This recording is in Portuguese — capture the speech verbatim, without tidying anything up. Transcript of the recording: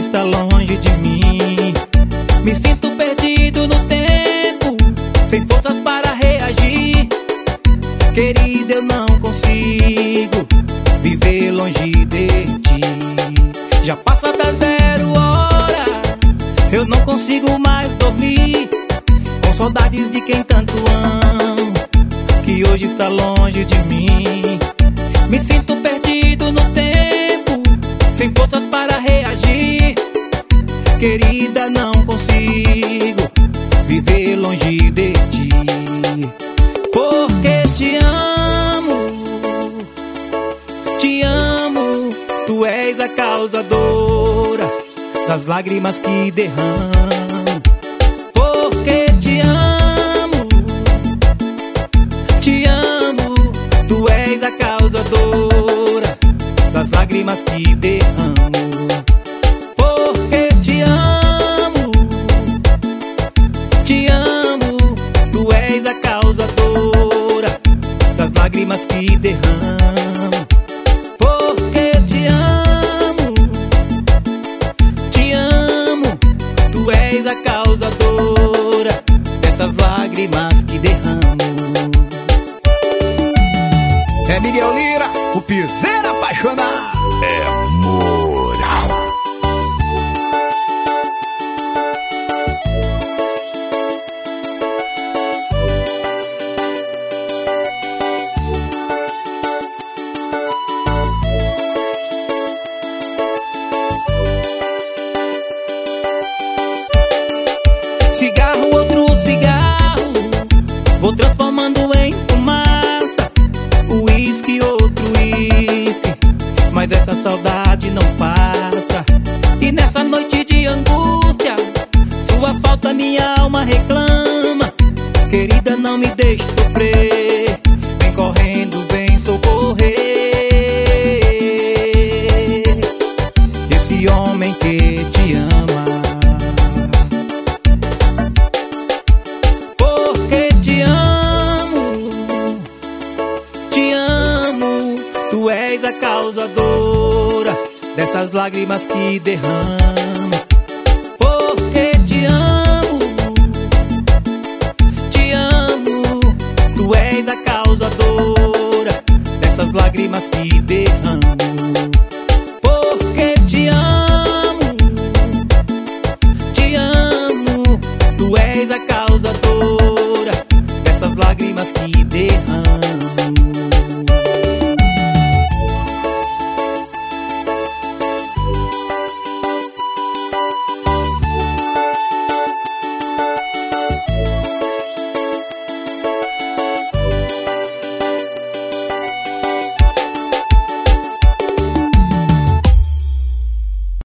está longe de mim. Me sinto perdido no tempo, sem forças para reagir. Querida, eu não consigo viver longe de ti. Já passa da zero hora, eu não consigo mais dormir, com saudades de quem tanto amo, que hoje está longe de mim. Me sinto perdido no tempo, sem forças para reagir. Querida, não consigo viver longe de ti. Porque te amo, te amo. Tu és a causadora das lágrimas que derramo. Porque te amo, te amo. Tu és a causadora das lágrimas que derramo. Porque te amo, te amo. Tu és a causadora das lágrimas que derramo. Porque te amo, te amo. Tu és a causadora dessas lágrimas que derramo. É Miguel Lira, o piseiro apaixonado. É moral. Cigarro, outro cigarro, vou transformando em fumaça. Uísque, outro uísque, mas essa saudade não passa. E nessa noite de angústia, sua falta minha alma reclama. Querida, não me deixe sofrer, vem correndo, vem socorrer esse homem que te ama. Porque te amo, te amo. Tu és a causadora dessas lágrimas que derramo.